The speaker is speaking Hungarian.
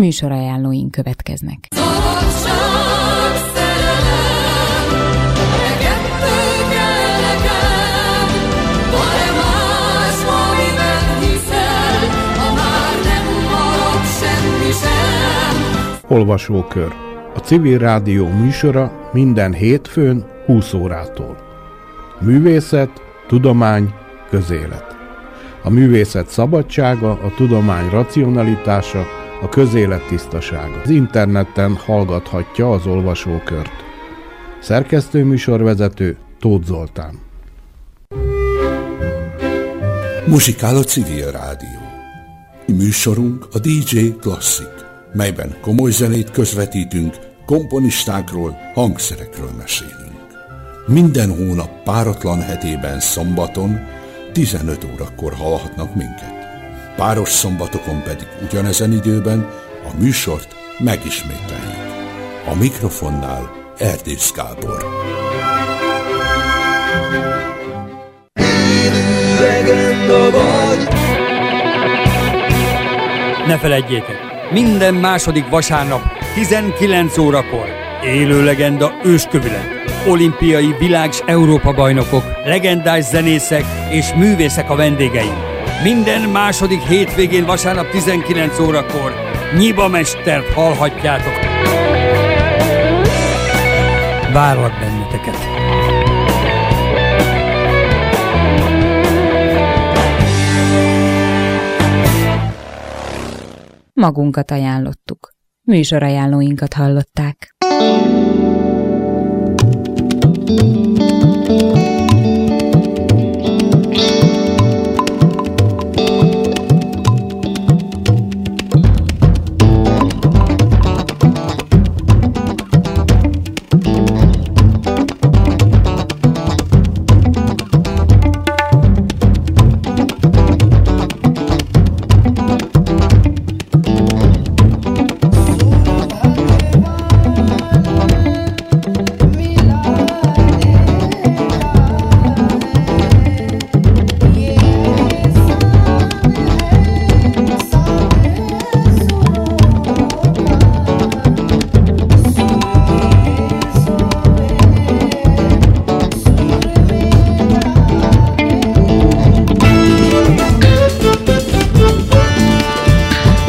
Műsorajánlóink következnek. Olvasókör. A Civil Rádió műsora minden hétfőn 20 órától. Művészet, tudomány, közélet. A művészet szabadsága, a tudomány racionalitása, a közélet tisztasága. Az interneten hallgathatja az olvasókört. Szerkesztő műsorvezető Tóth Zoltán. Muzsikál a Civil Rádió. Műsorunk a DJ Klasszik, melyben komoly zenét közvetítünk, komponistákról, hangszerekről mesélünk. Minden hónap páratlan hetében szombaton 15 órakor hallhatnak minket. Páros szombatokon pedig ugyanezen időben a műsort megismételjük. A mikrofonnál Erdész Gábor. Élő legenda vagy. Ne feledjétek, minden második vasárnap 19 órakor élő legenda őskövület. Olimpiai világ- s Európa-bajnokok, legendás zenészek és művészek a vendégeim. Minden második hétvégén vasárnap 19 órakor Nyiba Mestert hallhatjátok. Várlak benneteket! Magunkat ajánlottuk. Műsorajánlóinkat hallották.